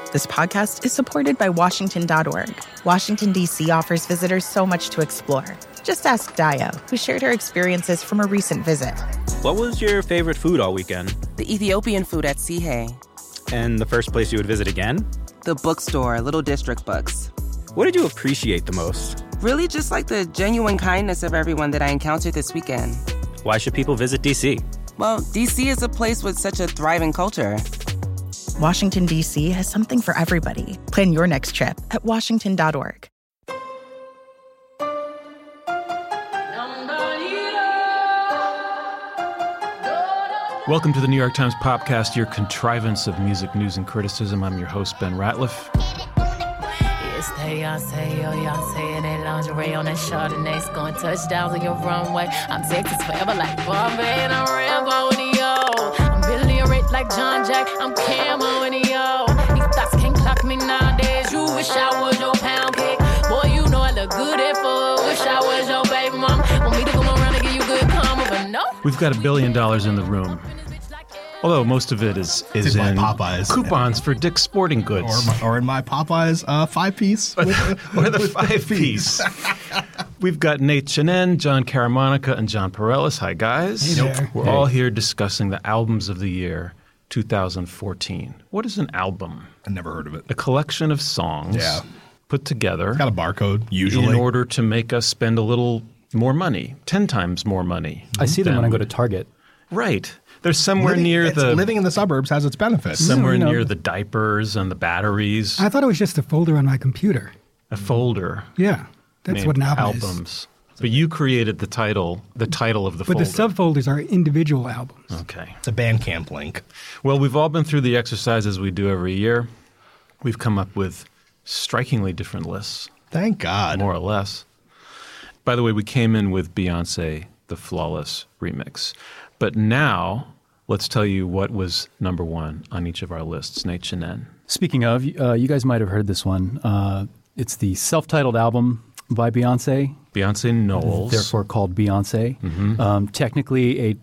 This podcast is supported by Washington.org. Washington, D.C. offers visitors so much to explore. Just ask Dio, who shared her experiences from a recent visit. What was your favorite food all weekend? The Ethiopian food at Sihe. And the first place you would visit again? The bookstore, Little District Books. What did you appreciate the most? Really just like the genuine kindness of everyone that I encountered this weekend. Why should people visit D.C.? Well, D.C. is a place with such a thriving culture. Washington, D.C. has something for everybody. Plan your next trip at Washington.org. Welcome to the New York Times Popcast, your contrivance of music news and criticism. I'm your host, Ben Ratliff. It's Beyonce, and that lingerie on that Chardonnay, scoring touchdowns on your runway. I'm Texas forever like Bombay, and I'm Rambo in the yo. I'm Billy Rich like John Jack, I'm Camo in the yo. These thoughts can't clock me nowadays. You wish I was your pound cake. Boy, you know I look good at food. Wish I was your baby mom. Want me to come around and give you good karma, but no. We've got $1 billion in the room. Although most of it is in Popeyes coupons for Dick's Sporting Goods. Or in my Popeyes 5-piece. Or the 5-piece. We've got Nate Chinen, John Caramonica, and John Perellis. Hi, guys. Hey there. We're all here discussing the albums of the year 2014. What is an album? I never heard of it. A collection of songs put together. Got a barcode, usually. In order to make us spend a little more money, 10 times more money. I see them when I go to Target. Right. They're somewhere living in the suburbs has its benefits. Somewhere near the diapers and the batteries. I thought it was just a folder on my computer. A folder. Yeah, that's what an album is. But you created the title of the folder. But the subfolders are individual albums. Okay. It's a Bandcamp link. Well, we've all been through the exercises we do every year. We've come up with strikingly different lists. Thank God. More or less. By the way, we came in with Beyonce, the Flawless remix. But now, let's tell you what was number one on each of our lists. Nate Chinen. Speaking of, you guys might have heard this one. It's the self-titled album by Beyonce. Beyonce Knowles. Therefore called Beyonce. Mm-hmm. Technically a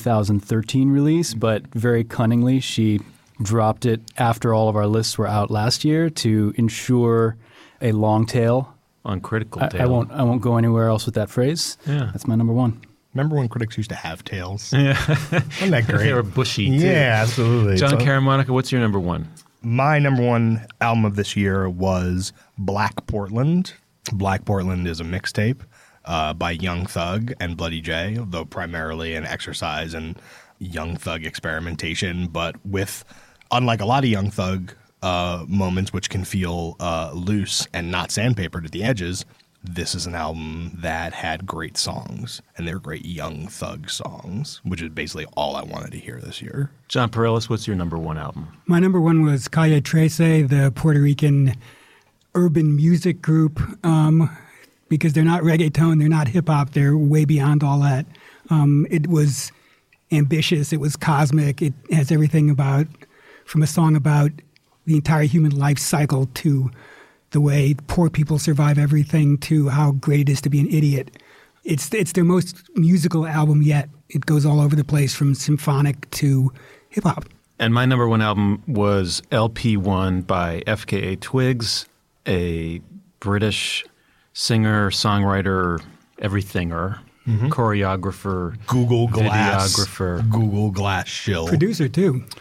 2013 release, but very cunningly she dropped it after all of our lists were out last year to ensure a long tail. Uncritical tail. I won't go anywhere else with that phrase. Yeah. That's my number one. Remember when critics used to have tails? Yeah. Wasn't that great? They were bushy, too. Yeah, absolutely. John Caramonica, what's your number one? My number one album of this year was Black Portland. Black Portland is a mixtape by Young Thug and Bloody J, though primarily an exercise in Young Thug experimentation, but with, unlike a lot of Young Thug moments, which can feel loose and not sandpapered at the edges, this is an album that had great songs, and they're great Young Thug songs, which is basically all I wanted to hear this year. John Perellis, what's your number one album? My number one was Calle 13, the Puerto Rican urban music group, because they're not reggaeton, they're not hip-hop, they're way beyond all that. It was ambitious, it was cosmic, it has everything from a song about the entire human life cycle to the way poor people survive everything to how great it is to be an idiot. It's their most musical album yet. It goes all over the place from symphonic to hip-hop. And my number one album was LP1 by FKA Twigs, a British singer, songwriter, everythinger, choreographer, Google Glass, videographer. Google Glass shill. Producer,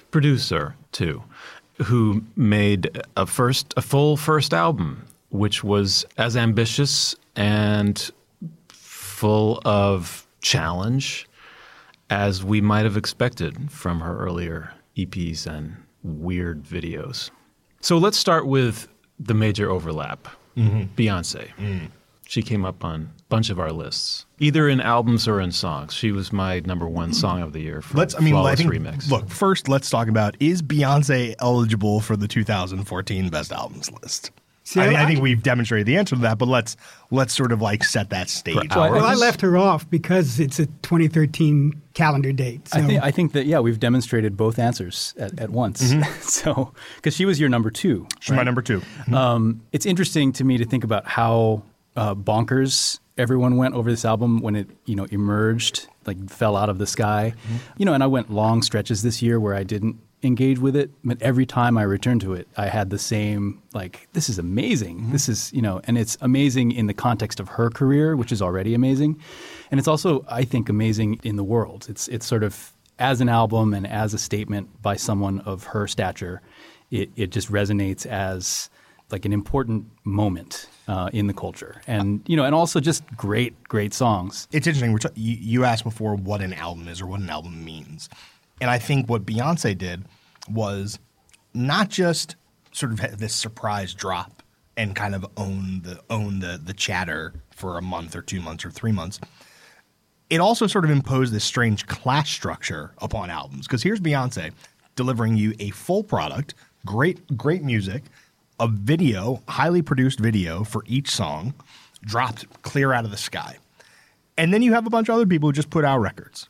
too. Who made a full first album, which was as ambitious and full of challenge as we might have expected from her earlier EPs and weird videos. So let's start with the major overlap. Beyonce. She came up on a bunch of our lists, either in albums or in songs. She was my number one song of the year for Flawless Remix. Look, first let's talk about, is Beyonce eligible for the 2014 Best Albums list? See, I think we've demonstrated the answer to that, but let's sort of like set that stage. Well, I left her off because it's a 2013 calendar date. So. I think that, we've demonstrated both answers at once. So, because she was your number two. She's my number two. It's interesting to me to think about how bonkers everyone went over this album when it, emerged, like fell out of the sky. And I went long stretches this year where I didn't engage with it, but every time I returned to it, I had the same, like, this is amazing. This is, and it's amazing in the context of her career, which is already amazing. And it's also, I think, amazing in the world. It's sort of, as an album and as a statement by someone of her stature, it just resonates as like an important moment in the culture. And, and also just great songs. It's interesting. You asked before what an album is or what an album means. And I think what Beyonce did was not just sort of have this surprise drop and kind of own the chatter for a month or 2 months or 3 months. It also sort of imposed this strange class structure upon albums. Because here's Beyonce delivering you a full product, great music, a video, highly produced video for each song, dropped clear out of the sky. And then you have a bunch of other people who just put out records.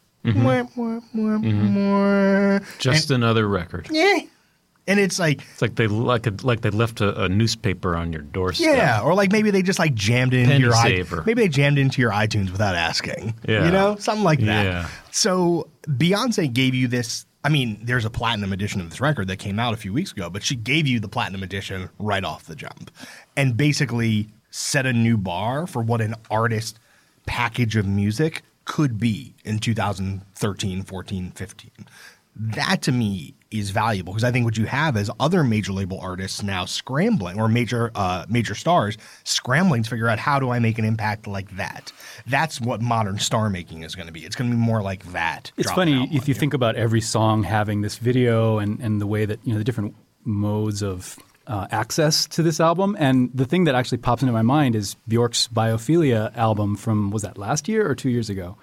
Just another record. Yeah. And it's like they left a newspaper on your doorstep. Yeah, or like maybe they just like jammed it into Penny your saver. maybe they jammed it into your iTunes without asking. Yeah. Something like that. Yeah. So Beyonce gave you this. I mean, there's a platinum edition of this record that came out a few weeks ago, but she gave you the platinum edition right off the jump and basically set a new bar for what an artist package of music could be in 2013, 14, 15. That to me is valuable because I think what you have is other major label artists now scrambling, or major stars scrambling to figure out how do I make an impact like that. That's what modern star making is going to be. It's going to be more like that. It's funny if you think about every song having this video and the way that the different modes of access to this album. And the thing that actually pops into my mind is Bjork's Biophilia album from, was that last year or 2 years ago?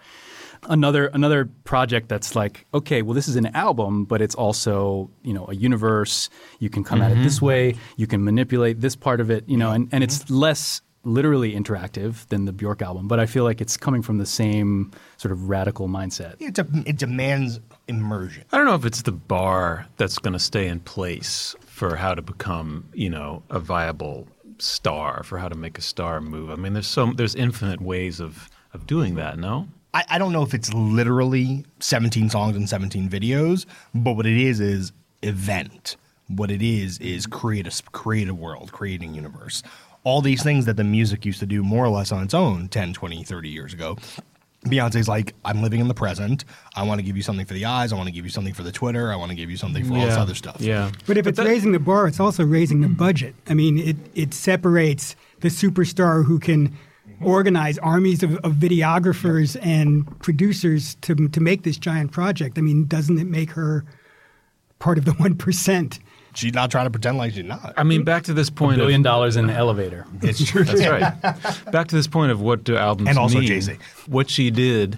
Another project that's like, okay, well, this is an album, but it's also, a universe. You can come at it this way. You can manipulate this part of it, and it's less literally interactive than the Bjork album. But I feel like it's coming from the same sort of radical mindset. It demands immersion. I don't know if it's the bar that's going to stay in place for how to become, a viable star, for how to make a star move. I mean, there's infinite ways of doing that, no? I don't know if it's literally 17 songs and 17 videos, but what it is event. What it is create a world, creating a universe. All these things that the music used to do more or less on its own 10, 20, 30 years ago. Beyonce's like, I'm living in the present. I want to give you something for the eyes. I want to give you something for the Twitter. I want to give you something for all this other stuff. Yeah. But if it's raising the bar, it's also raising the budget. I mean, it separates the superstar who can organize armies of videographers and producers to make this giant project. I mean, doesn't it make her part of the 1%? She's not trying to pretend like she's not. I mean, back to this point $1 billion in the elevator. It's true. That's right. Back to this point of what do albums mean. And also Jay-Z. What she did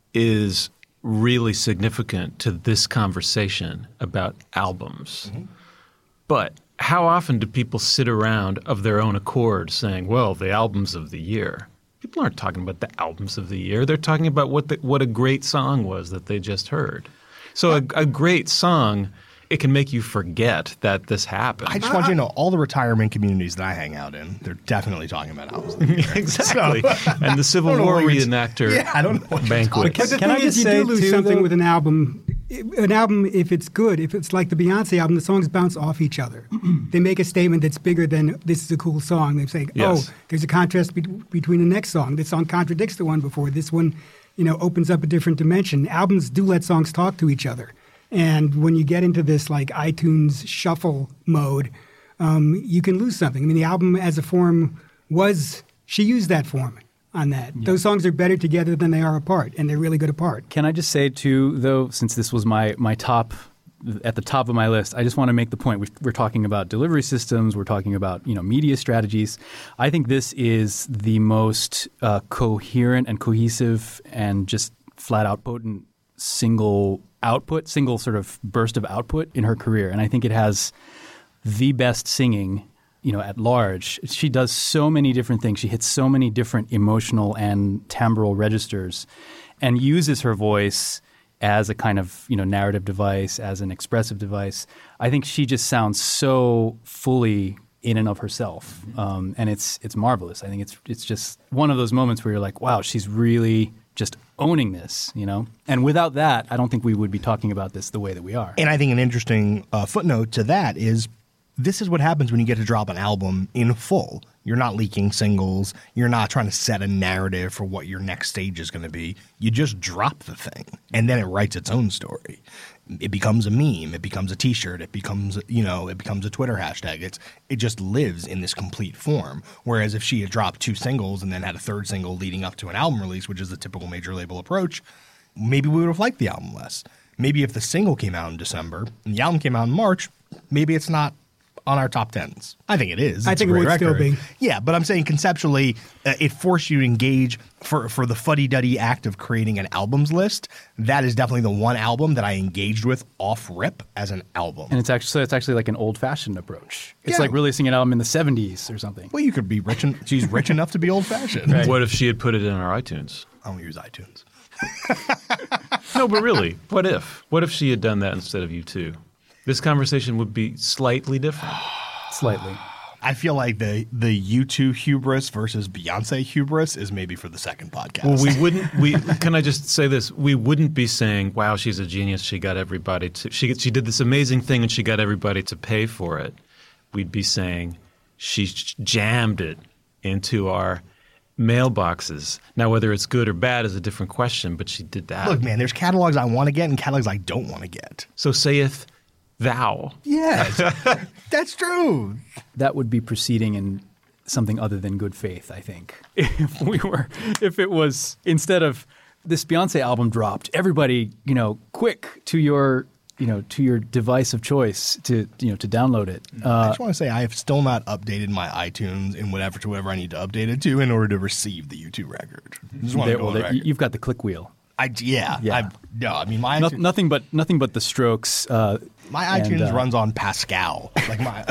is really significant to this conversation about albums. Mm-hmm. But how often do people sit around of their own accord saying, well, the albums of the year? People aren't talking about the albums of the year. They're talking about what a great song was that they just heard. So a great song, it can make you forget that this happened. I just want you to know, all the retirement communities that I hang out in, they're definitely talking about albums of the year. Exactly. So, and the Civil War reenactor I don't know banquet. But the thing is, you do lose something with an album. An album, if it's good, if it's like the Beyonce album, the songs bounce off each other. They make a statement that's bigger than this is a cool song. They say, there's a contrast between the next song. This song contradicts the one before. This one, opens up a different dimension. Albums do let songs talk to each other. And when you get into this like iTunes shuffle mode, you can lose something. I mean, the album as a form she used that form on that. Yeah. Those songs are better together than they are apart, and they're really good apart. Can I just say, too, though, since this was my top, at the top of my list, I just want to make the point. We're talking about delivery systems. We're talking about, media strategies. I think this is the most coherent and cohesive and just flat-out potent single sort of burst of output in her career. And I think it has the best singing at large. She does so many different things. She hits so many different emotional and timbral registers and uses her voice as a kind of, narrative device, as an expressive device. I think she just sounds so fully in and of herself. And it's marvelous. I think it's just one of those moments where you're like, wow, she's really just owning this, you know? And without that, I don't think we would be talking about this the way that we are. And I think an interesting footnote to that is this is what happens when you get to drop an album in full. You're not leaking singles. You're not trying to set a narrative for what your next stage is going to be. You just drop the thing, and then it writes its own story. It becomes a meme. It becomes a T-shirt. It becomes, it becomes a Twitter hashtag. It just lives in this complete form. Whereas if she had dropped 2 singles and then had a 3rd single leading up to an album release, which is the typical major label approach, maybe we would have liked the album less. Maybe if the single came out in December and the album came out in March, maybe it's not on our top 10s. I think it is. I think it would still be. Yeah, but I'm saying conceptually, it forced you to engage for the fuddy-duddy act of creating an albums list. That is definitely the one album that I engaged with off rip as an album. And it's actually like an old-fashioned approach. It's like releasing an album in the 70s or something. Well, you could be rich. She's rich enough to be old-fashioned. Right. What if she had put it in our iTunes? I don't use iTunes. No, but really, what if? What if she had done that instead of U2? This conversation would be slightly different. Slightly. I feel like the U2 hubris versus Beyonce hubris is maybe for the second podcast. Well, can I just say this? We wouldn't be saying, wow, she's a genius. She got everybody to – she did this amazing thing and she got everybody to pay for it. We'd be saying she jammed it into our mailboxes. Now, whether it's good or bad is a different question, but she did that. Look, man, there's catalogs I want to get and catalogs I don't want to get. So saith – thou. Yes, that's true. That would be proceeding in something other than good faith, I think. If it was, instead of this Beyonce album dropped, everybody, quick to your device of choice to download it. I just want to say I have still not updated my iTunes in whatever I need to update it to in order to receive the U2 record. Just want to go on record. You've got the click wheel. My nothing but the Strokes. My iTunes runs on Pascal. Like my.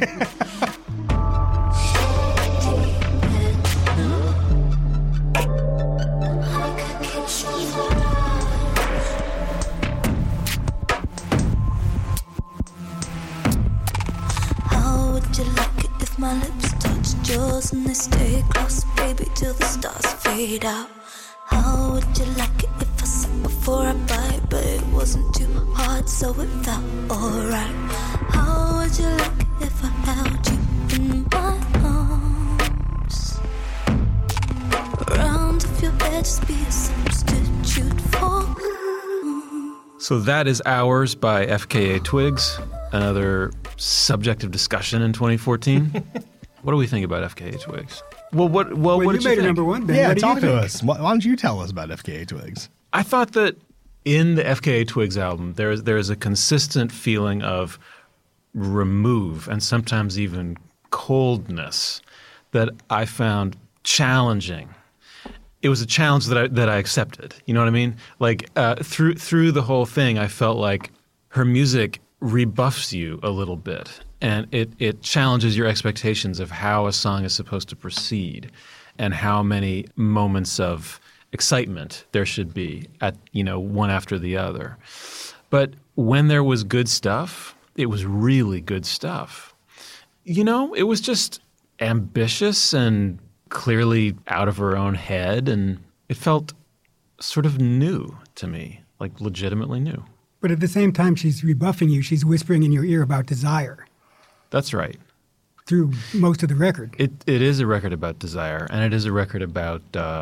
How would you like it if my lips touched yours and they stay close, baby, till the stars fade out? How would you like it if I suck before I bite, but it wasn't too hard, so it felt alright? How would you like it if I held you in my arms? Round of your bed, just be a substitute for. So that is Hours by FKA Twigs, another subject of discussion in 2014. What do we think about FKA Twigs? Well, what did you made think? It number one, Ben. Yeah, talk to us. Why don't you tell us about FKA Twigs? I thought that in the FKA Twigs album, there is a consistent feeling of remove and sometimes even coldness that I found challenging. It was a challenge that I accepted. You know what I mean? Like through the whole thing, I felt like her music rebuffs you a little bit. And it challenges your expectations of how a song is supposed to proceed and how many moments of excitement there should be at, one after the other. But when there was good stuff, it was really good stuff. It was just ambitious and clearly out of her own head, and it felt sort of new to me, like legitimately new. But at the same time, she's rebuffing you. She's whispering in your ear about desire. That's right. Through most of the record. It is a record about desire, and it is a record about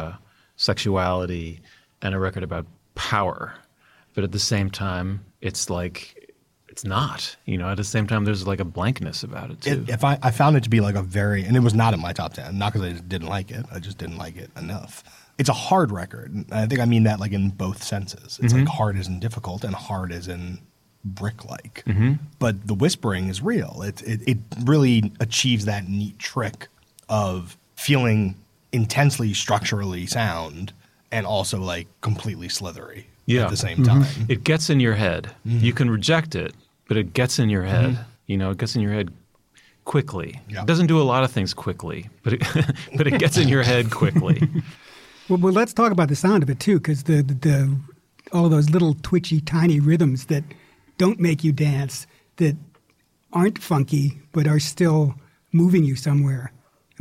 sexuality, and a record about power. But at the same time, it's like it's not. At the same time, there's like a blankness about it too. I found it to be like and it was not in my top 10, not because I just didn't like it. I just didn't like it enough. It's a hard record. And I think I mean that like in both senses. It's like hard as in difficult and hard as in brick-like. But the whispering is real. It really achieves that neat trick of feeling intensely structurally sound and also like completely slithery at the same time. It gets in your head. You can reject it, but it gets in your head. It gets in your head quickly. It doesn't do a lot of things quickly, but it gets in your head quickly. Well, let's talk about the sound of it too, because the all those little twitchy, tiny rhythms that don't make you dance, that aren't funky but are still moving you somewhere.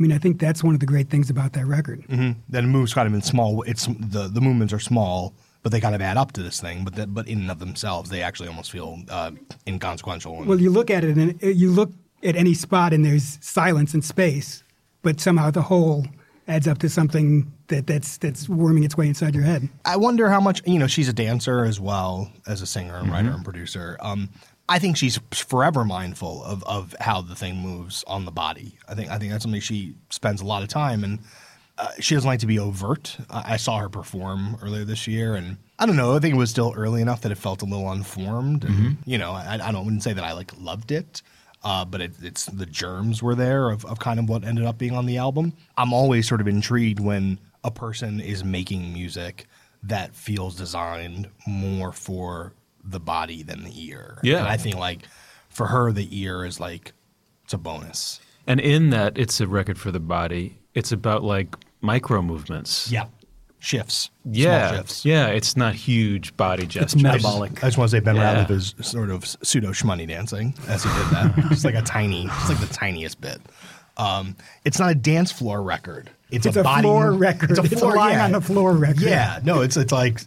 I mean, I think that's one of the great things about that record. Mm-hmm. That it moves kind of in small. It's the movements are small, but they kind of add up to this thing. But in and of themselves, they actually almost feel inconsequential. Well, you look at it, and you look at any spot, and there's silence and space, but somehow the whole adds up to something that's worming its way inside your head. I wonder how much, she's a dancer as well as a singer and writer and producer. I think she's forever mindful of how the thing moves on the body. I think that's something she spends a lot of time, and she doesn't like to be overt. I saw her perform earlier this year, and I don't know. I think it was still early enough that it felt a little unformed. And, I wouldn't say that I loved it. But it's the germs were there of kind of what ended up being on the album. I'm always sort of intrigued when a person is making music that feels designed more for the body than the ear. Yeah. And I think for her, the ear is it's a bonus. And in that it's a record for the body, it's about micro movements. Yeah. Shifts. Yeah. Small shifts. Yeah. It's not huge body gestures. It's metabolic. I just want to say Ben Ratliff is sort of pseudo shmoney dancing as he did that. It's the tiniest bit. It's not a dance floor record. It's a body floor record. It's a lying on the floor record. Yeah, no, it's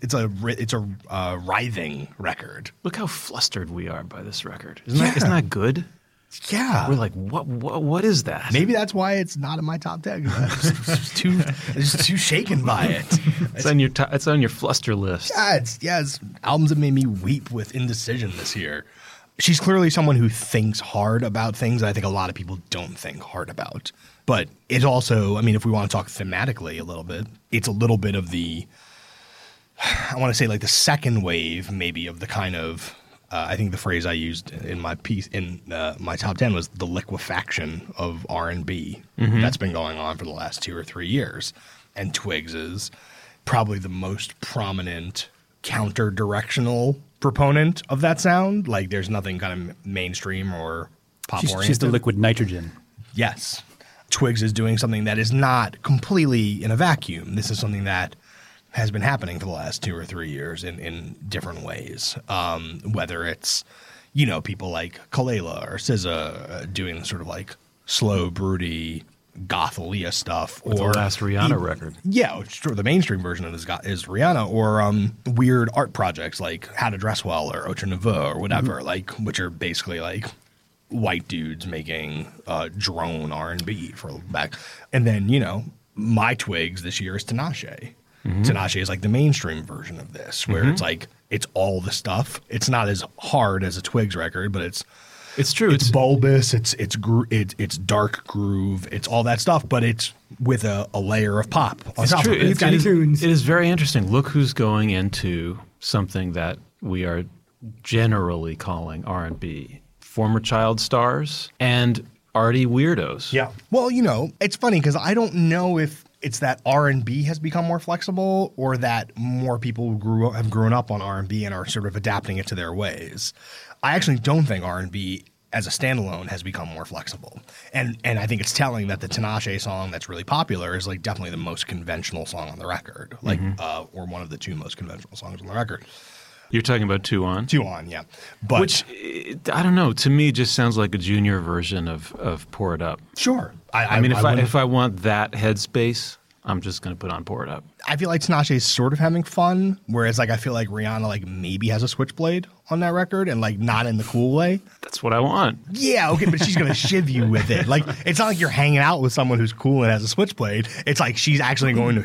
a writhing record. Look how flustered we are by this record. Isn't that good? Yeah, we're like, what is that? Maybe that's why it's not in my top 10. I'm just too shaken by it. It's on your fluster list. Yeah, it's albums that made me weep with indecision this year. She's clearly someone who thinks hard about things that I think a lot of people don't think hard about. But it's also, if we want to talk thematically a little bit, it's a little bit of the, I want to say the second wave maybe of the kind of, I think the phrase I used in my piece in my top 10 was the liquefaction of R&B that's been going on for the last 2 or 3 years. And Twigs is probably the most prominent counter-directional proponent of that sound. There's nothing kind of mainstream or pop-oriented. She's the liquid nitrogen. Yes. Twigs is doing something that is not completely in a vacuum. This is something that has been happening for the last 2 or 3 years in different ways. Whether it's, people like Kalela or SZA doing sort of slow, broody, goth Aaliyah stuff. Or the last Rihanna record. Yeah, the mainstream version of this is Rihanna. Or weird art projects like How to Dress Well or Autre Nouveau or whatever, which are basically white dudes making drone R&B for back. And then, my Twigs this year is Tinashe. Tinashe is the mainstream version of this, where it's all the stuff. It's not as hard as a Twigs record, but it's true. It's bulbous. It's dark groove. It's all that stuff, but it's with a layer of pop on top of it. It's got tunes. It is very interesting. Look who's going into something that we are generally calling R&B. Former child stars and arty weirdos. Yeah. Well, it's funny because I don't know if it's that R&B has become more flexible or that more people have grown up on R&B and are sort of adapting it to their ways. I actually don't think R&B as a standalone has become more flexible. And I think it's telling that the Tinashe song that's really popular is definitely the most conventional song on the record, or one of the 2 most conventional songs on the record. You're talking about 2 On? 2 On, yeah. But which, I don't know, to me just sounds like a junior version of Pour It Up. Sure. If I want that headspace, I'm just going to put on Pour It Up. I feel like Tinashe is sort of having fun, whereas I feel like Rihanna maybe has a switchblade on that record and not in the cool way. That's what I want. Yeah, okay, but she's going to shiv you with it. It's not like you're hanging out with someone who's cool and has a switchblade. It's she's actually going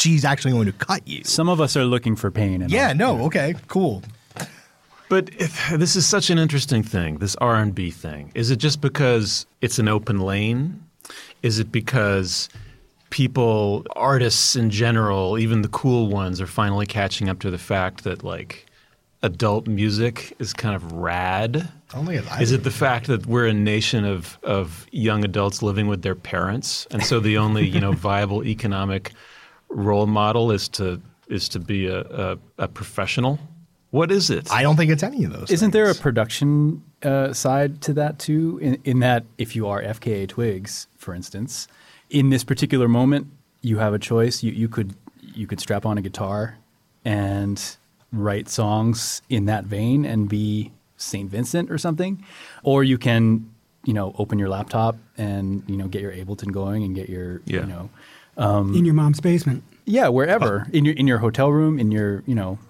to cut you. Some of us are looking for pain. Okay, cool. But this is such an interesting thing, this R&B thing. Is it just because it's an open lane? Is it because people, artists in general, even the cool ones, are finally catching up to the fact that adult music is kind of rad? Is it the fact that we're a nation of young adults living with their parents, and so the only viable economic role model is to be a professional? What is it? I don't think it's any of those. Isn't there a production side to that too? In that, if you are FKA Twigs, for instance, in this particular moment, you have a choice. You could strap on a guitar and write songs in that vein and be St. Vincent or something, or you can open your laptop and get your Ableton going and get your in your mom's basement. Yeah, wherever in your hotel room, in your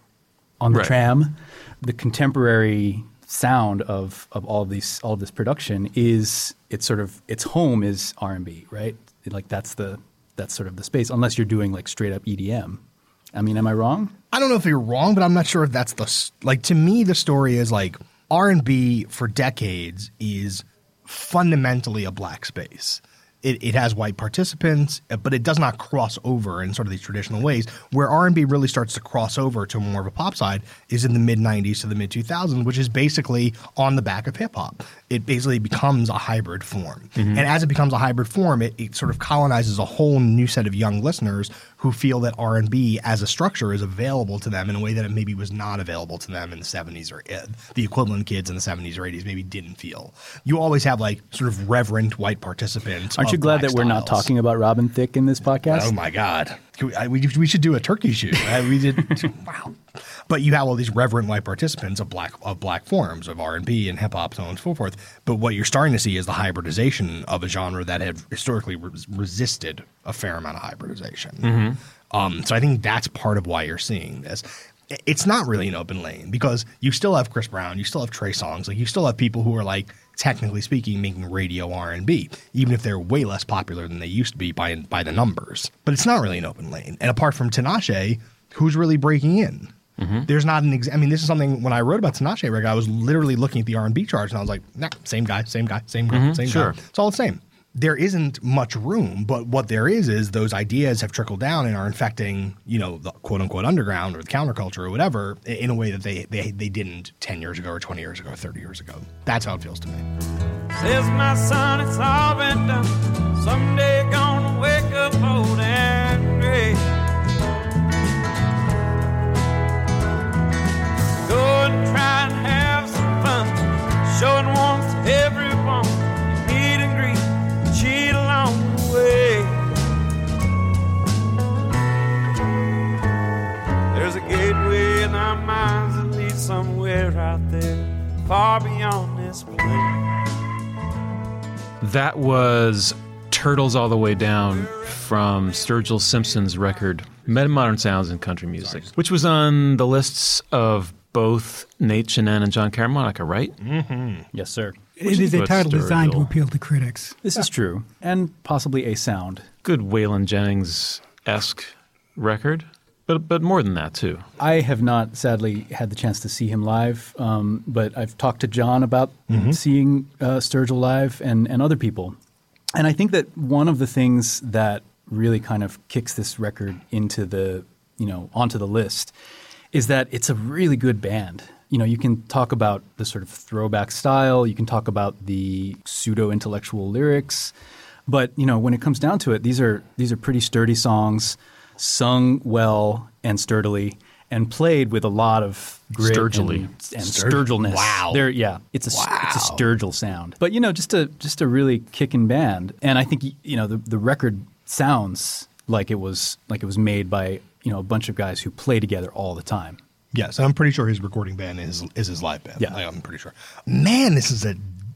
on the tram. The contemporary sound of all of this production is its home is R&B, right? Like that's sort of the space, unless you're doing like straight up EDM. I mean, am I wrong? I don't know if you're wrong, but I'm not sure if that's to me the story is like R&B for decades is fundamentally a black space. It has white participants, but it does not cross over in sort of these traditional ways. Where R&B really starts to cross over to more of a pop side is in the mid-'90s to the mid-2000s, which is basically on the back of hip-hop. It basically becomes a hybrid form. Mm-hmm. And as it becomes a hybrid form, it sort of colonizes a whole new set of young listeners who feel that R&B as a structure is available to them in a way that it maybe was not available to them in the 70s or the equivalent kids in the 70s or 80s maybe didn't feel. You always have like sort of reverent white participants. Aren't you glad that we're not talking about Robin Thicke in this podcast? Oh my God. We should do a turkey shoot. We did. Wow. But you have all these reverent white participants of black forms of R&B and hip hop, so on and so forth. But what you're starting to see is the hybridization of a genre that had historically resisted a fair amount of hybridization. Mm-hmm. So I think that's part of why you're seeing this. It's not really an open lane because you still have Chris Brown, you still have Trey Songz, like you still have people who are like technically speaking making radio R&B, even if they're way less popular than they used to be by the numbers. But it's not really an open lane. And apart from Tinashe, who's really breaking in? Mm-hmm. There's not an I mean, this is something when I wrote about Tinashe record, I was literally looking at the R&B charts and I was like, nah, same guy. Mm-hmm. Same guy. It's all the same. There isn't much room, but what there is those ideas have trickled down and are infecting, the quote unquote underground or the counterculture or whatever in a way that they didn't 10 years ago or 20 years ago or 30 years ago. That's how it feels to me. Says my son, it's all been done. Someday you're gonna wake up old and gray. Go and try and have some fun, showing warmth to everyone. Meet and greet, cheat along the way. There's a gateway in our minds that leads somewhere out there, far beyond this place. That was Turtles All the Way Down from Sturgill Simpson's record Meta-Modern Sounds in Country Music, which was on the lists of both Nate Chinen and John Caramanica, right? Mm-hmm. Yes, sir. It is a title designed to appeal to critics. This is true, and possibly a sound. Good Waylon Jennings-esque record, but more than that, too. I have not, sadly, had the chance to see him live, but I've talked to John about seeing Sturgill live and other people. And I think that one of the things that really kind of kicks this record into the, onto the list is that it's a really good band. You can talk about the sort of throwback style, you can talk about the pseudo-intellectual lyrics, but when it comes down to it, these are pretty sturdy songs, sung well and sturdily, and played with a lot of grit and Sturgillness. Wow. It's a Sturgill sound. But just a really kicking band, and I think the record sounds like it was made by a bunch of guys who play together all the time. Yes, and I'm pretty sure his recording band is his live band. Yeah, I'm pretty sure. Man, this is a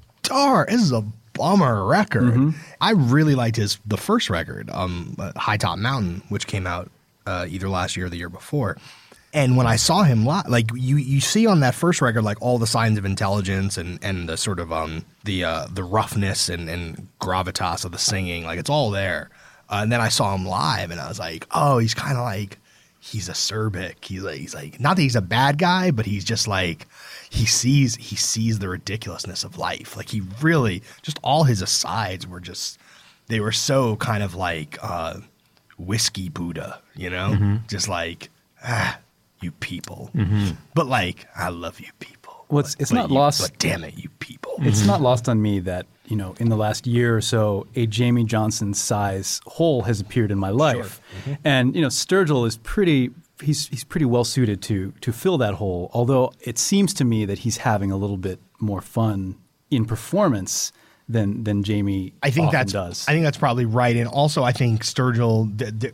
bummer record. Mm-hmm. I really liked the first record, High Top Mountain, which came out either last year or the year before. And when I saw him live, like you see on that first record, like all the signs of intelligence and the sort of the roughness and gravitas of the singing, like it's all there. And then I saw him live, and I was like, oh, he's kind of like. He's acerbic. He's like not that he's a bad guy, but he's just like he sees the ridiculousness of life. Like he really just all his asides were just they were so kind of like whiskey Buddha, just like you people, but like I love you people. Well, it's not lost. But damn it, you people. It's not lost on me that in the last year or so, a Jamie Johnson size hole has appeared in my life, sure. And Sturgill is he's pretty well suited to fill that hole. Although it seems to me that he's having a little bit more fun in performance than Jamie often does. I think that's probably right, and also I think Sturgill.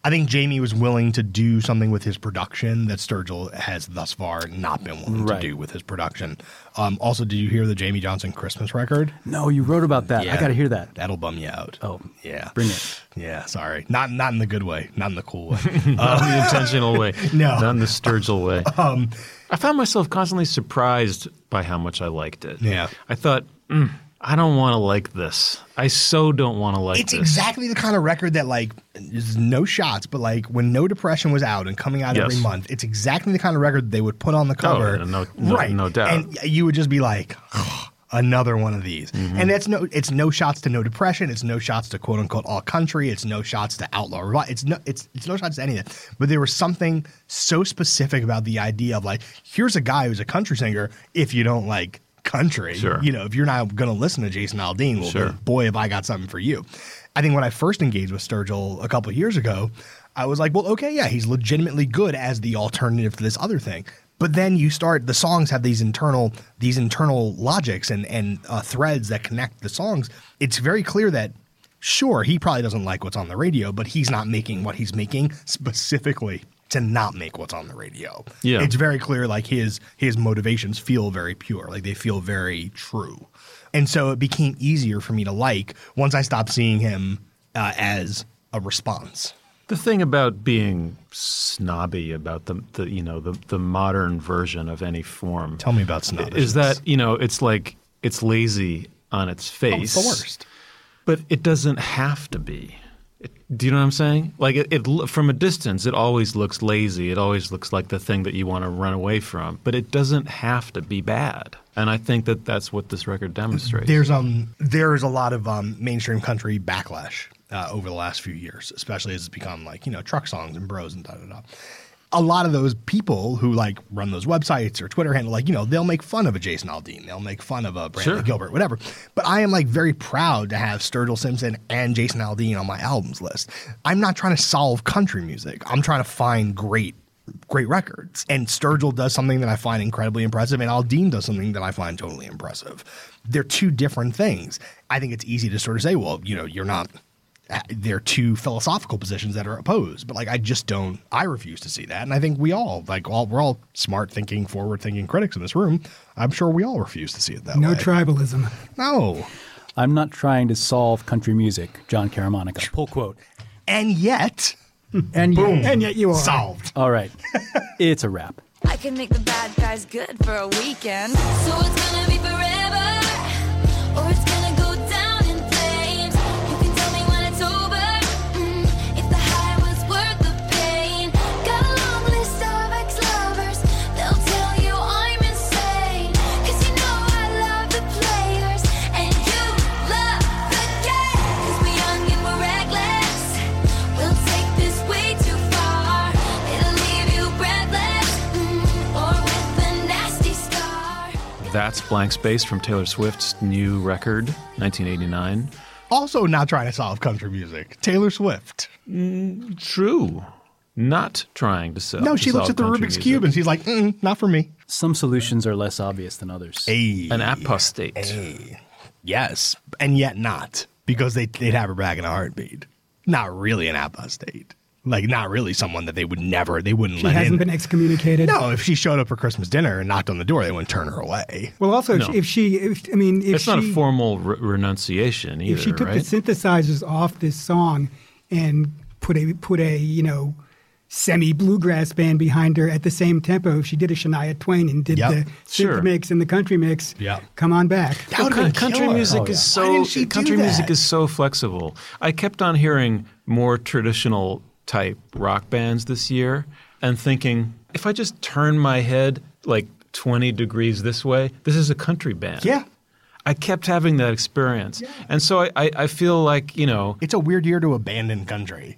I think Jamie was willing to do something with his production that Sturgill has thus far not been willing to do with his production. Also, did you hear the Jamie Johnson Christmas record? No, you wrote about that. Yeah, I got to hear that. That'll bum you out. Oh, yeah. Bring it. Yeah, sorry. Not in the good way. Not in the cool way. Not in the intentional way. No. Not in the Sturgill way. I found myself constantly surprised by how much I liked it. Yeah. I thought, I don't want to like this. I so don't want to like it's this. It's exactly the kind of record that, like, there's no shots, but, like, when No Depression was out and coming out every month, it's exactly the kind of record that they would put on the cover. No doubt. And you would just be like, another one of these. Mm-hmm. And it's no shots to No Depression. It's no shots to quote unquote All Country. It's no shots to Outlaw Revival. It's no shots to any of that. But there was something so specific about the idea of, like, here's a guy who's a country singer. If you don't like country, if you're not going to listen to Jason Aldean, well, then, boy, have I got something for you. I think when I first engaged with Sturgill a couple of years ago, I was like, well, okay, yeah, he's legitimately good as the alternative to this other thing. But then the songs have these internal logics and threads that connect the songs. It's very clear that, sure, he probably doesn't like what's on the radio, but he's not making what he's making specifically to not make what's on the radio. Yeah. It's very clear, like, his motivations feel very pure. Like, they feel very true. And so it became easier for me to like once I stopped seeing him as a response. The thing about being snobby about the modern version of any form. Tell me about snobbishness. Is that, it's like it's lazy on its face. Oh, it's the worst. But it doesn't have to be. Do you know what I'm saying? Like it from a distance, it always looks lazy. It always looks like the thing that you want to run away from. But it doesn't have to be bad. And I think that that's what this record demonstrates. There's a lot of mainstream country backlash over the last few years, especially as it's become, like, truck songs and bros and da-da-da. A lot of those people who, like, run those websites or Twitter handle, like, they'll make fun of a Jason Aldean. They'll make fun of a Brandon Gilbert, whatever. But I am, like, very proud to have Sturgill Simpson and Jason Aldean on my albums list. I'm not trying to solve country music. I'm trying to find great records. And Sturgill does something that I find incredibly impressive, and Aldean does something that I find totally impressive. They're two different things. I think it's easy to sort of say, well, you're not – they're two philosophical positions that are opposed. But, like, I refuse to see that. And I think we're all smart thinking, forward thinking critics in this room. I'm sure we all refuse to see it that way. No tribalism. No. I'm not trying to solve country music, John Caramonica. Pull quote. And yet. And yet you are. Solved. All right. It's a wrap. I can make the bad guys good for a weekend. So it's gonna be forever, or it's gonna go down in flames. You can tell me when it's over, if the high was worth the pain. Got a long list of ex-lovers, they'll tell you I'm insane. 'Cause you know I love the players, and you love the game. 'Cause we're young and we're reckless, we'll take this way too far. It'll leave you breathless, or with a nasty scar. That's Blank Space from Taylor Swift's new record, 1989. Also not trying to solve country music. Taylor Swift. True. Not trying to solve No, she looks at the Rubik's Cube and she's like, not for me. Some solutions are less obvious than others. An apostate. Yes, and yet not. Because they'd have her back in a heartbeat. Not really an apostate. Like, not really someone that they wouldn't let in. She hasn't been excommunicated. No, if she showed up for Christmas dinner and knocked on the door, they wouldn't turn her away. Well, also, No. It's not a formal renunciation either, if she took right? the synthesizers off this song and put a semi-bluegrass band behind her at the same tempo, if she did a Shania Twain and did the synth mix and the country mix, come on back. Country music is so flexible. I kept on hearing more traditional type rock bands this year and thinking, if I just turn my head like 20 degrees this way, this is a country band. Yeah. I kept having that experience. Yeah. And so I feel like, it's a weird year to abandon country.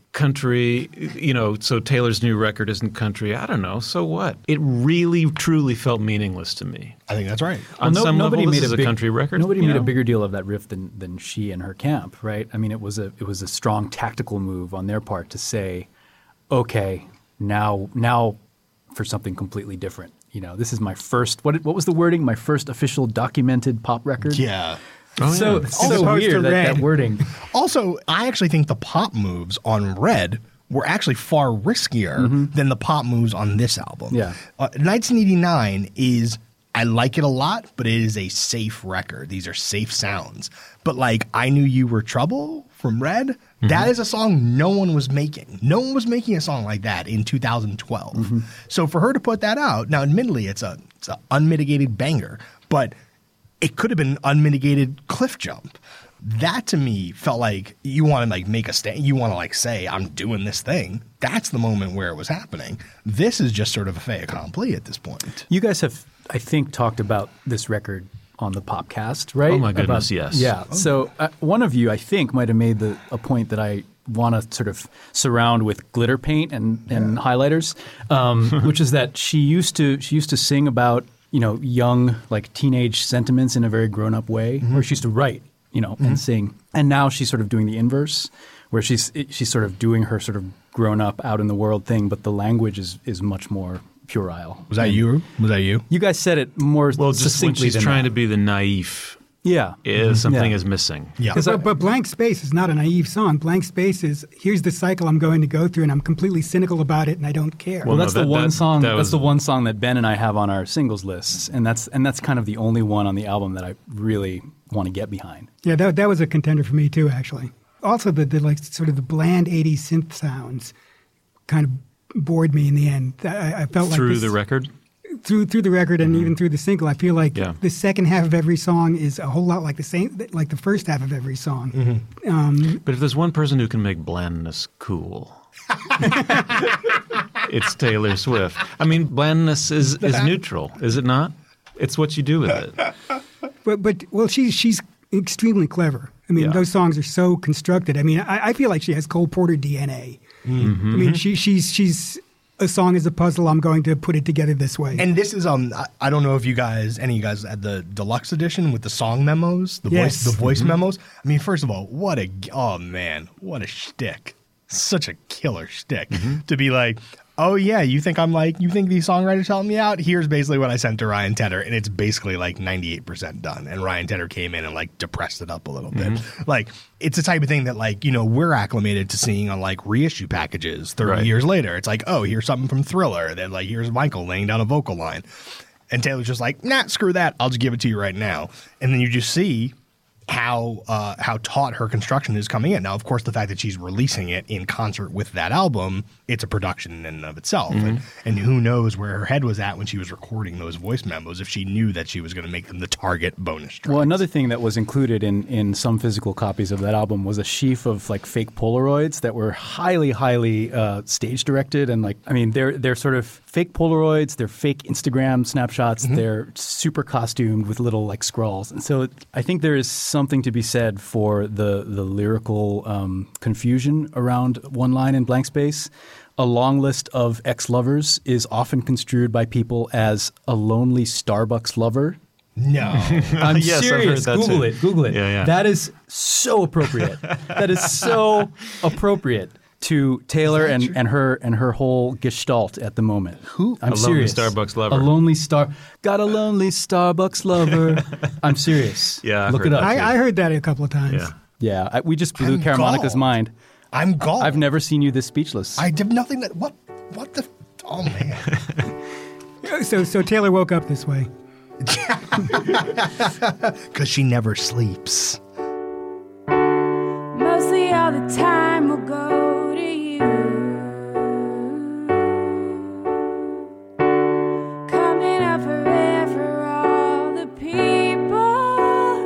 So Taylor's new record isn't country. I don't know. So what? It really, truly felt meaningless to me. I think that's right. On some level, this is a country record. Nobody made a bigger deal of that riff than she and her camp, right? I mean, it was a strong tactical move on their part to say, okay, now for something completely different. This is my first. What was the wording? My first official documented pop record. Yeah. So weird that wording. Also, I actually think the pop moves on Red were actually far riskier than the pop moves on this album. Yeah. 1989 is, I like it a lot, but it is a safe record. These are safe sounds. But like I Knew You Were Trouble from Red, that is a song no one was making. No one was making a song like that in 2012. So for her to put that out, now admittedly it's an unmitigated banger, but it could have been an unmitigated cliff jump. That to me felt like you want to like make a stand. You want to like say, I'm doing this thing. That's the moment where it was happening. This is just sort of a fait accompli at this point. You guys have, I think, talked about this record on the Popcast, right? Oh my goodness, yes. Yeah. Oh. So one of you, I think, might have made a point that I want to sort of surround with glitter paint and highlighters, which is that she used to sing about, you know, young, like teenage sentiments in a very grown up way, where she used to write, you know, and sing. And now she's sort of doing the inverse, where she's sort of doing her sort of grown up out in the world thing, but the language is much more puerile. Was that you? Was that you? You guys said it more well, just succinctly when she's than trying that. to be the naive. Yeah. Something is missing. Yeah. But Blank Space is not a naive song. Blank Space is, here's the cycle I'm going to go through, and I'm completely cynical about it, and I don't care. Well, that's the one song. That's the one song that Ben and I have on our singles lists, and that's kind of the only one on the album that I really want to get behind. Yeah, that was a contender for me too, actually. Also, the like sort of the bland '80s synth sounds kind of bored me in the end. I felt like through the record. Through the record and even through the single, I feel like the second half of every song is a whole lot like the first half of every song. But if there's one person who can make blandness cool, it's Taylor Swift. I mean, blandness is neutral, is it not? It's what you do with it. But she's extremely clever. I mean, those songs are so constructed. I mean, I feel like she has Cole Porter DNA. I mean, she's a song is a puzzle. I'm going to put it together this way. And this is I don't know if any of you guys had the deluxe edition with the song memos, the voice memos. I mean, first of all, what a shtick! Such a killer shtick to be like, oh yeah, you think these songwriters helping me out? Here's basically what I sent to Ryan Tedder, and it's basically like 98% done. And Ryan Tedder came in and like depressed it up a little bit. Like it's the type of thing that like, you know, we're acclimated to seeing on like reissue packages 30 years later. It's like, oh, here's something from Thriller. Then like here's Michael laying down a vocal line, and Taylor's just like, nah, screw that. I'll just give it to you right now. And then you just see how taut her construction is coming in. Now, of course, the fact that she's releasing it in concert with that album, it's a production in and of itself. And who knows where her head was at when she was recording those voice memos, if she knew that she was going to make them the target bonus tracks. Well, another thing that was included in some physical copies of that album was a sheaf of like fake Polaroids that were highly stage directed. And like, I mean, they're sort of fake Polaroids, they're fake Instagram snapshots, they're super costumed with little like scrawls. And so I think there is something to be said for the lyrical confusion around one line in Blank Space. A long list of ex-lovers is often construed by people as a lonely Starbucks lover. No. I'm yes, serious. I've heard that Google it. Yeah. That is so appropriate. That is so appropriate to Taylor and her whole gestalt at the moment. I'm serious. Lonely Starbucks lover. Got a lonely Starbucks lover. I'm serious. Yeah, look it up. I heard that a couple of times. Yeah. We just blew Caramonica's mind. I'm gone. I've never seen you this speechless. I did nothing that. What the? Oh man. So Taylor woke up this way. Because she never sleeps. Mostly all the time will go to you. Coming up forever, all the people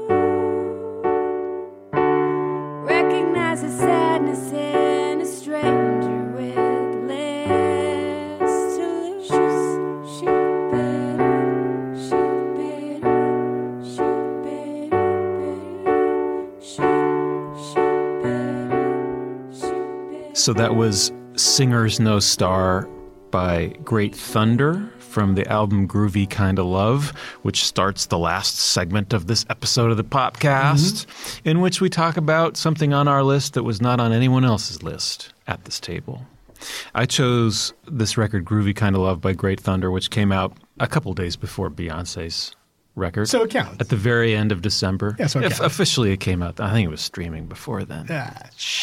who recognize the sadness in a stranger with less to lose. Shoot better, shoot better, shoot better, shoot better. So that was Singer's No Star by Great Thunder from the album Groovy Kinda Love, which starts the last segment of this episode of the Popcast, in which we talk about something on our list that was not on anyone else's list at this table. I chose this record, Groovy Kinda Love by Great Thunder, which came out a couple days before Beyonce's record. So it counts. At the very end of December. Yeah, so it counts. Officially it came out. I think it was streaming before then.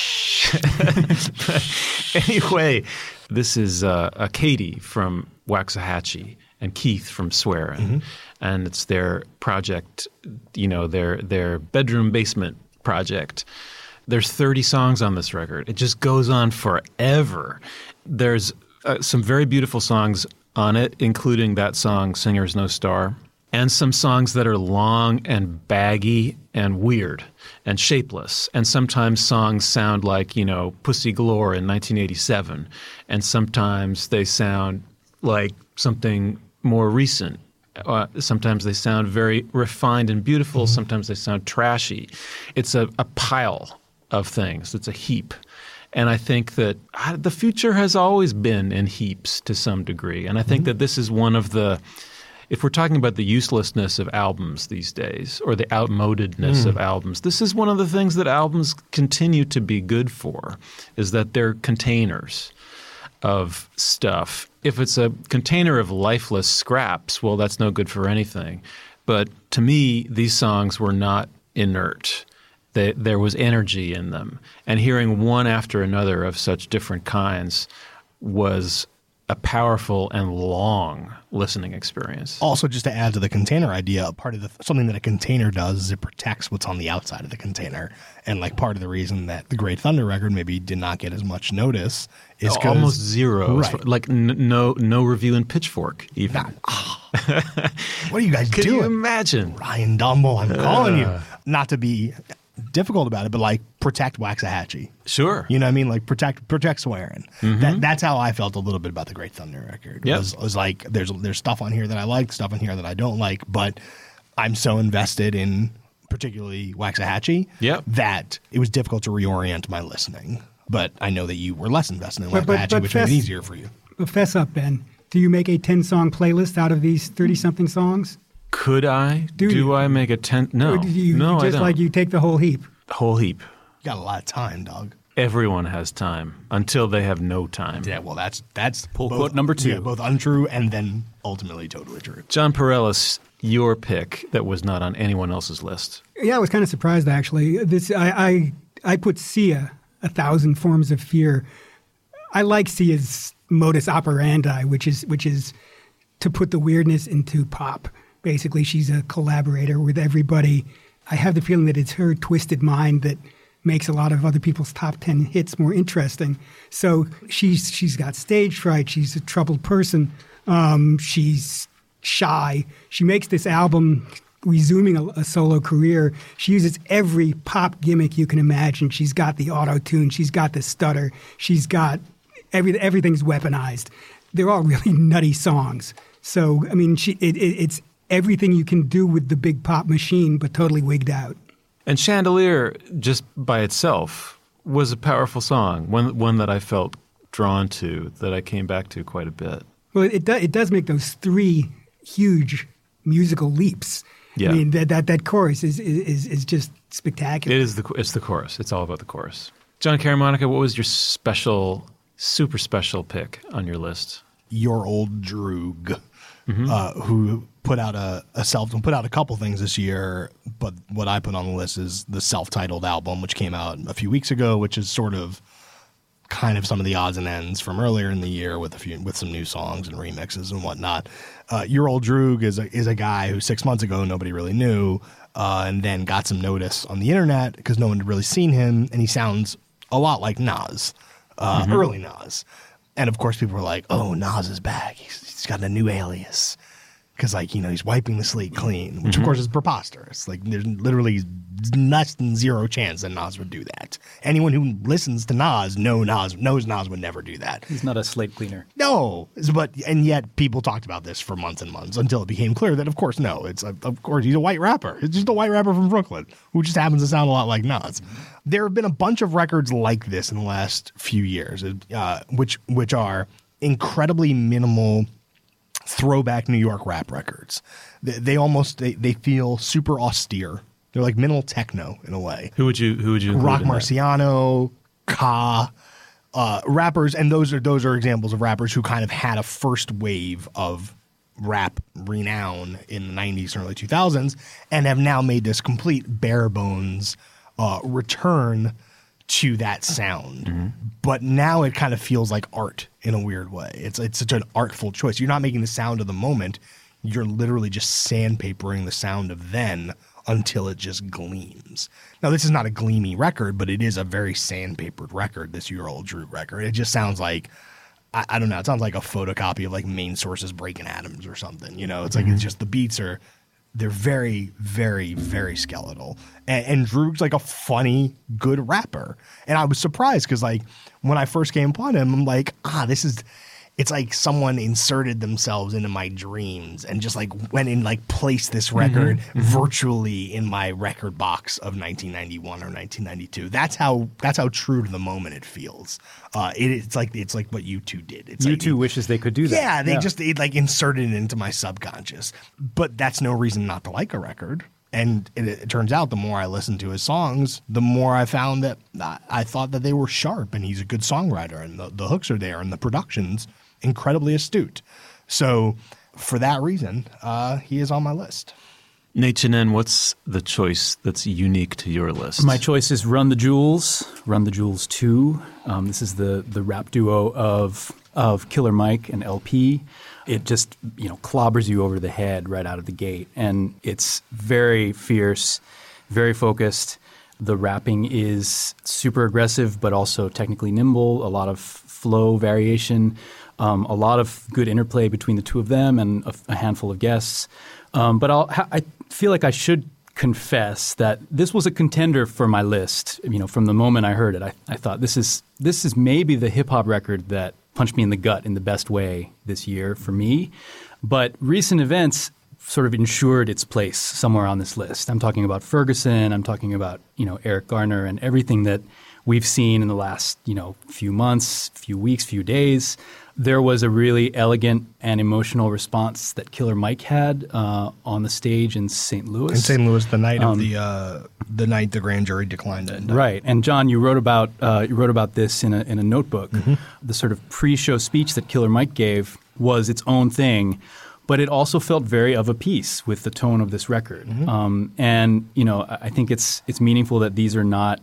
Anyway, this is Katie from Waxahachie and Keith from Swearin', and it's their project, their bedroom basement project. There's 30 songs on this record. It just goes on forever. There's some very beautiful songs on it, including that song, Singer's No Star, and some songs that are long and baggy and weird and shapeless. And sometimes songs sound like, Pussy Galore in 1987. And sometimes they sound like something more recent. Sometimes they sound very refined and beautiful. Sometimes they sound trashy. It's a pile of things. It's a heap. And I think that the future has always been in heaps to some degree. And I think that this is one of the – if we're talking about the uselessness of albums these days or the outmodedness of albums, this is one of the things that albums continue to be good for, is that they're containers of stuff. If it's a container of lifeless scraps, well, that's no good for anything. But to me, these songs were not inert. There was energy in them. And hearing one after another of such different kinds was a powerful and long listening experience. Also, just to add to the container idea, part of something that a container does is it protects what's on the outside of the container. And part of the reason that the Great Thunder record maybe did not get as much notice is because almost zero, right. No review in Pitchfork even. What are you guys doing? Can you imagine? Ryan Dumble, I'm calling you. Not to be difficult about it, but protect Waxahachie. Sure. You know what I mean? Protect Swearin'. That's how I felt a little bit about the Great Thunder record. Yep. Was like there's stuff on here that I like, stuff on here that I don't like, but I'm so invested in particularly Waxahachie that it was difficult to reorient my listening. But I know that you were less invested in Waxahachie, which made it easier for you. But fess up, Ben. Do you make a 10-song playlist out of these 30-something songs? Could I? Do I make a 10? No. Or no, I don't. You take the whole heap? Whole heap. You got a lot of time, dog. Everyone has time until they have no time. Yeah, well, that's pull quote number 2. Yeah, both untrue and then ultimately totally true. John Pareles, your pick that was not on anyone else's list. Yeah, I was kind of surprised, actually. I put Sia, 1,000 Forms of Fear. I like Sia's modus operandi, which is to put the weirdness into pop. Basically, she's a collaborator with everybody. I have the feeling that it's her twisted mind that makes a lot of other people's top 10 hits more interesting. So she's got stage fright. She's a troubled person. She's shy. She makes this album resuming a solo career. She uses every pop gimmick you can imagine. She's got the auto-tune. She's got the stutter. She's got everything's weaponized. They're all really nutty songs. So, I mean, it's everything you can do with the big pop machine, but totally wigged out. And Chandelier, just by itself, was a powerful song, one that I felt drawn to, that I came back to quite a bit. Well, it does make those 3 huge musical leaps. Yeah. I mean, that chorus is just spectacular. It's the chorus. It's all about the chorus. John Caramonica, what was your super special pick on your list? Your Old Droog. Who put out a couple things this year, but what I put on the list is the self-titled album, which came out a few weeks ago, which is sort of kind of some of the odds and ends from earlier in the year with some new songs and remixes and whatnot. Your Old Droog is a guy who 6 months ago nobody really knew, and then got some notice on the internet because no one had really seen him, and he sounds a lot like Nas, early Nas. And of course, people were like, "Oh, Nas is back. He's got a new alias." Because, he's wiping the slate clean, which, of course, is preposterous. There's literally less than zero chance that Nas would do that. Anyone who listens to Nas knows Nas would never do that. He's not a slate cleaner. No. And yet people talked about this for months and months until it became clear that, of course, no. Of course, he's a white rapper. It's just a white rapper from Brooklyn who just happens to sound a lot like Nas. There have been a bunch of records like this in the last few years, which are incredibly minimal throwback New York rap records. They feel super austere. They're like minimal techno in a way. Who would you Rock Marciano, Ka, rappers, and those are examples of rappers who kind of had a first wave of rap renown in the 90s and early 2000s and have now made this complete bare bones return to that sound. But now it kind of feels like art in a weird way. It's such an artful choice. You're not making the sound of the moment. You're literally just sandpapering the sound of then until it just gleams. Now, this is not a gleamy record, but it is a very sandpapered record, this Your Old Droog record. It just sounds like, I don't know, it sounds like a photocopy of like Main Source's Breaking Atoms or something. You know, it's like it's just the beats are, they're very, very, very skeletal. And Droog's like a funny, good rapper. And I was surprised because like when I first came upon him, I'm like, it's like someone inserted themselves into my dreams and just like went and like placed this record virtually in my record box of 1991 or 1992. That's how true to the moment it feels. It's like what U2 did. It's U2 wishes they could do that. Yeah, they like inserted it into my subconscious. But that's no reason not to like a record. And it turns out the more I listened to his songs, the more I found that I thought that they were sharp, and he's a good songwriter, and the hooks are there, and the production's incredibly astute. So for that reason, he is on my list. Nate Chinen, what's the choice that's unique to your list? My choice is Run the Jewels 2. This is the rap duo of Killer Mike and LP. It just, clobbers you over the head right out of the gate. And it's very fierce, very focused. The rapping is super aggressive, but also technically nimble, a lot of flow variation, a lot of good interplay between the two of them and a handful of guests. But I feel like I should confess that this was a contender for my list. From the moment I heard it, I thought this is maybe the hip-hop record that punched me in the gut in the best way this year for me. But recent events sort of ensured its place somewhere on this list. I'm talking about Ferguson. I'm talking about, Eric Garner and everything that we've seen in the last, few months, few weeks, few days. There was a really elegant and emotional response that Killer Mike had on the stage in St. Louis. In St. Louis, the night of the night the grand jury declined it. Right. And John, you wrote about this in a notebook. The sort of pre-show speech that Killer Mike gave was its own thing, but it also felt very of a piece with the tone of this record. And I think it's meaningful that these are not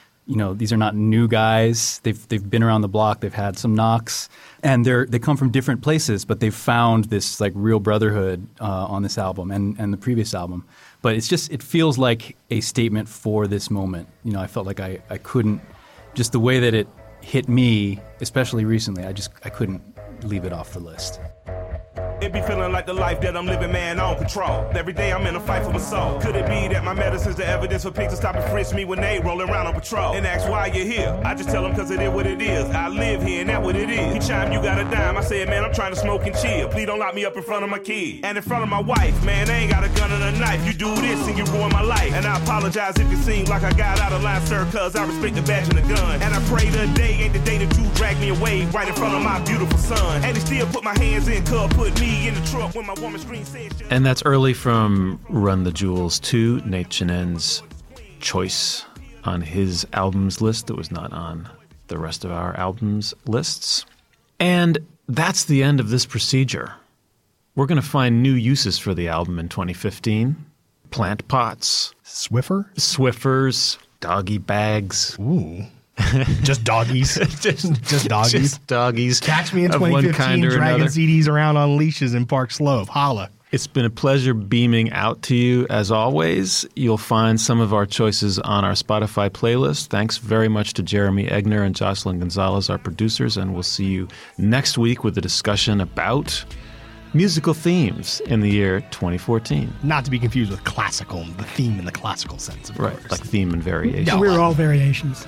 new guys. They've been around the block. They've had some knocks, and they come from different places. But they've found this like real brotherhood on this album and the previous album. But it feels like a statement for this moment. I felt like I couldn't, just the way that it hit me, especially recently. I couldn't leave it off the list. It be feeling like the life that I'm living, man, on patrol. Every day I'm in a fight for my soul. Could it be that my medicine's the evidence for pigs to stop and frisk me when they rolling around on patrol? And ask why you're here. I just tell them cause it is what it is. I live here and that's what it is. Each time you got a dime, I said, man, I'm trying to smoke and chill. Please don't lock me up in front of my kid. And in front of my wife, man, I ain't got a gun and a knife. You do this and you ruin my life. And I apologize if it seems like I got out of line, sir, cause I respect the badge and the gun. And I pray the day ain't the day that you drag me away right in front of my beautiful son. And they still put my hands in, put me in the truck when my woman screams. And that's early from Run the Jewels 2, Nate Chinen's choice on his albums list that was not on the rest of our albums lists. And that's the end of this procedure. We're going to find new uses for the album in 2015. Plant pots. Swiffers. Doggy bags. Ooh. Just doggies. just doggies. Just doggies. Catch me in 2015 dragging CDs around on leashes in Park Slope. Holla. It's been a pleasure beaming out to you as always. You'll find some of our choices on our Spotify playlist. Thanks very much to Jeremy Egner and Jocelyn Gonzalez, our producers, and we'll see you next week with a discussion about musical themes in the year 2014. Not to be confused with classical, the theme in the classical sense, of course. Like theme and variation. No, we're all variations.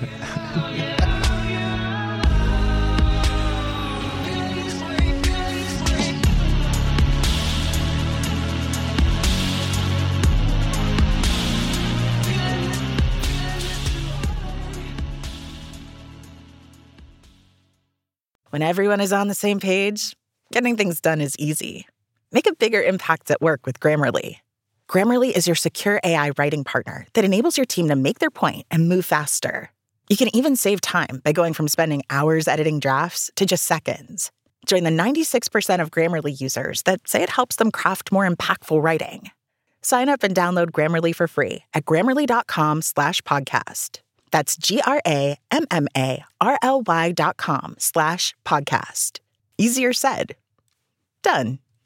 When everyone is on the same page, getting things done is easy. Make a bigger impact at work with Grammarly. Grammarly is your secure AI writing partner that enables your team to make their point and move faster. You can even save time by going from spending hours editing drafts to just seconds. Join the 96% of Grammarly users that say it helps them craft more impactful writing. Sign up and download Grammarly for free at Grammarly.com/podcast. That's GRAMMARLY.com/podcast. Easier said, done.